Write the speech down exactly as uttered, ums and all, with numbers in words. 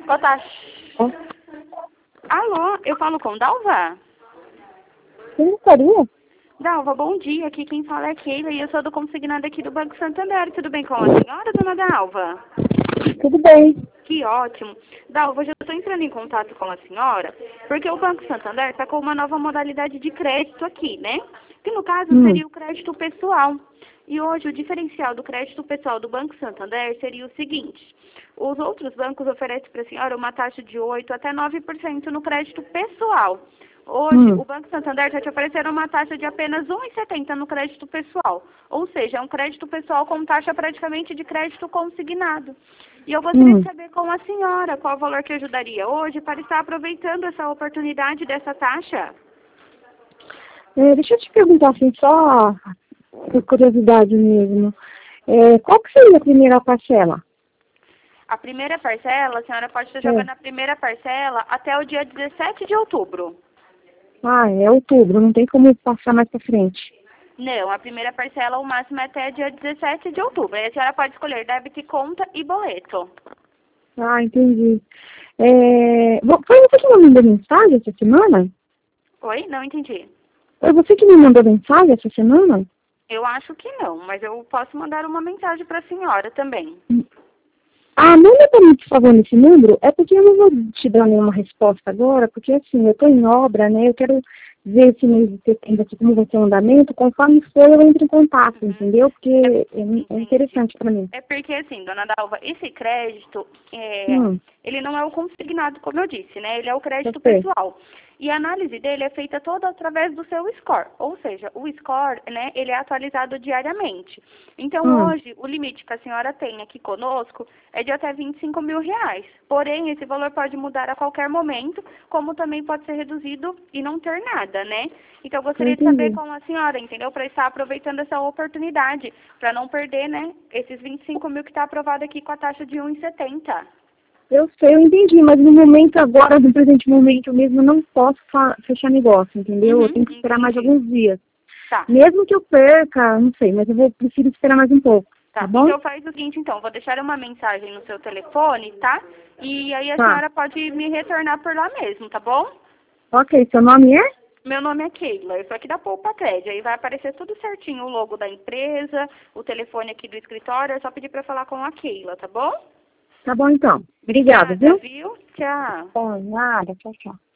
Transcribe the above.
Boa tarde. Alô, eu falo com Dalva? Quem gostaria? Dalva, bom dia. Aqui quem fala é Keila e eu sou do consignado aqui do Banco Santander. Tudo bem com a senhora, dona Dalva? Tudo bem. Que ótimo. Dalva, eu já estou entrando em contato com a senhora porque o Banco Santander está com uma nova modalidade de crédito aqui, né? Que no caso Hum. seria o crédito pessoal. E hoje o diferencial do crédito pessoal do Banco Santander seria o seguinte: os outros bancos oferecem para a senhora uma taxa de oito até nove por cento no crédito pessoal. Hoje, Hum. o Banco Santander está te oferecendo uma taxa de apenas um vírgula setenta por cento no crédito pessoal. Ou seja, é um crédito pessoal com taxa praticamente de crédito consignado. E eu gostaria Hum. de saber com a senhora qual o valor que ajudaria hoje para estar aproveitando essa oportunidade dessa taxa. É, deixa eu te perguntar assim, só por curiosidade mesmo. É, qual que seria a primeira parcela? A primeira parcela, a senhora pode estar É. jogando a primeira parcela até o dia dezessete de outubro. Ah, é outubro, não tem como passar mais pra frente. Não, a primeira parcela, o máximo é até dia dezessete de outubro. Aí a senhora pode escolher débito, conta e boleto. Ah, entendi. É, vo- foi você que me mandou mensagem essa semana? Oi? Não entendi. Foi você que me mandou mensagem essa semana? Eu acho que não, mas eu posso mandar uma mensagem para a senhora também. Ah, manda pra mim, por favor, nesse número. É porque eu não vou te dar nenhuma resposta agora, porque assim, eu tô em obra, né? Eu quero ver esse mês de setembro aqui como vai ser o andamento. Conforme for, eu entro em contato, Uhum. entendeu? Porque É, é, é entendi. interessante pra mim. É porque, assim, dona Dalva, esse crédito, é, Hum, ele não é o consignado, como eu disse, né? Ele é o eu crédito sei. pessoal. E a análise dele é feita toda através do seu score. Ou seja, o score, né, ele é atualizado diariamente. Então, Hum, hoje, o limite que a senhora tem aqui conosco é de até vinte e cinco mil reais. Porém, esse valor pode mudar a qualquer momento, como também pode ser reduzido e não ter nada, né? Então, eu eu gostaria de saber entendi. com a senhora, entendeu? Para estar aproveitando essa oportunidade, para não perder, né, esses vinte e cinco mil que está aprovado aqui com a taxa de um vírgula setenta. Eu sei, eu entendi, mas no momento agora, no presente momento mesmo, eu não posso fa- fechar negócio, entendeu? Eu Uhum, tenho que esperar mais entendi. alguns dias. Tá, Mesmo que eu perca, não sei, mas eu vou prefiro esperar mais um pouco, tá tá. bom? Então faz o seguinte, então, vou deixar uma mensagem no seu telefone, tá? E aí a Tá. senhora pode me retornar por lá mesmo, tá bom? Ok, seu nome é? Meu nome é Keila, eu sou aqui da Poupa Crédito. Aí vai aparecer tudo certinho, o logo da empresa, o telefone aqui do escritório, é só pedir para falar com a Keila, tá bom? Tá bom então. Obrigada, Obrigada, viu? viu? Tchau. Tá, nada, tchau, tchau.